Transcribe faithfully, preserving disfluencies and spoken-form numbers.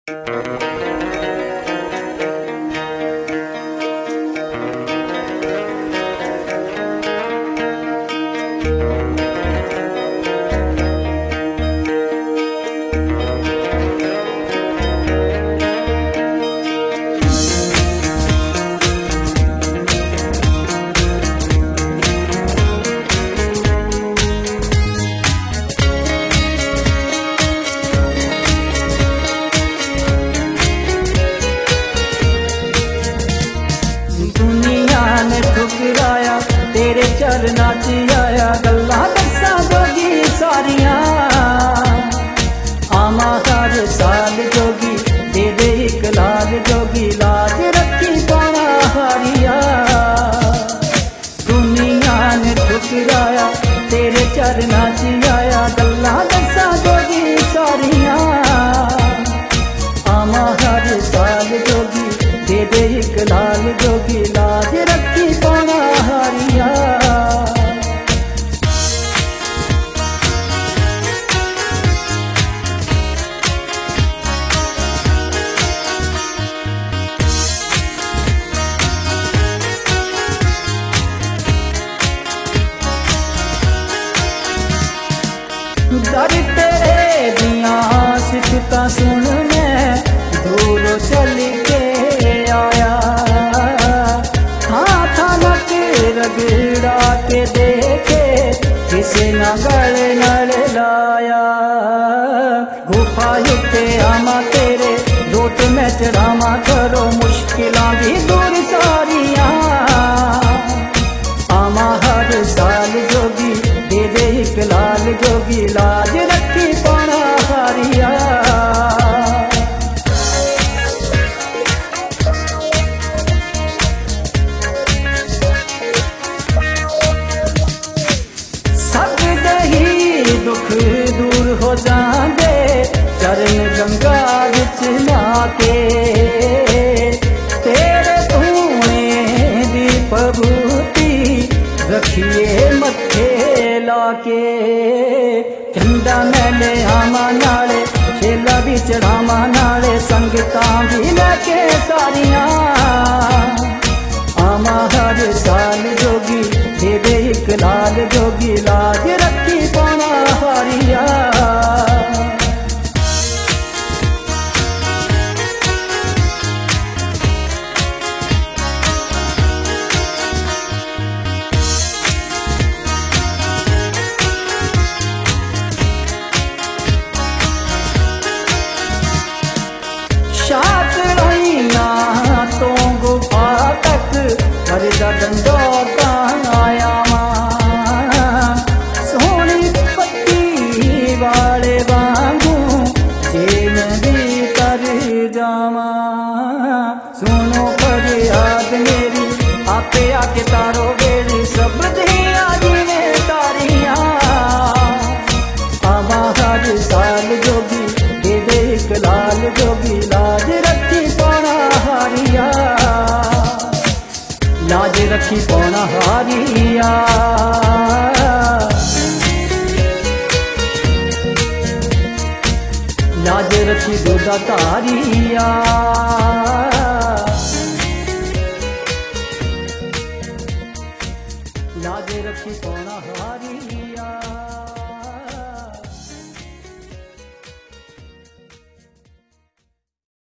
ठुकराया तेरे चरना च आया, गल्लां दस्सां जोगी सारियां। आमा हर साल जोगी दे दे इक लाल जोगी, लाज रखी पाना हारिया। दुनिया ने ठुकराया तेरे चरना च आया, गल्लां दस्सां जोगी सारियां। आमा हर साल जोगी दे दे इक लाल जोगी, लाज रखी पाना हारिया। दर तेरे दियां सिफतां सुन मैं दूरों चल के आया। हाँ था नक रगड़ा के देखे किसे न गले नल लाया। गुफा युते आमा तेरे रोट में चढ़ावा, करो मुश्किलां भी दूर सारियां। आमा हर साल जोगी दे दे इक लाल जोगी, लाज रखी पाना हारिया। सब दही दुख दूर हो जांदे चरण गंगा विच लाके। तेरे धूने दी पबूती रखिए मत्थे लाके। झंडा मैले आमा नाले छेला भी चढ़ावा नाले, संगतां भी लैके सारियां। आमा हर साल जोगी दे दे इक लाल जोगी, लाज रखी पाना हारिया। शात रहिया तो गुफा तक हरदा डंडोता आया मां। सोनी पत्ती वाले वांगू जे मैं भी तर जावा। सुनो फरियाद मेरी आपे आके तारो बेड़ी, सब दिया जिने तारियां। आमा हर साल जोगी दे दे इक लाल जोगी, लाज रखी पाना हारिया। लाज रखी पाना हारिया। लाज रखी दूधा तारिया। लाज रखी पाना हारिया।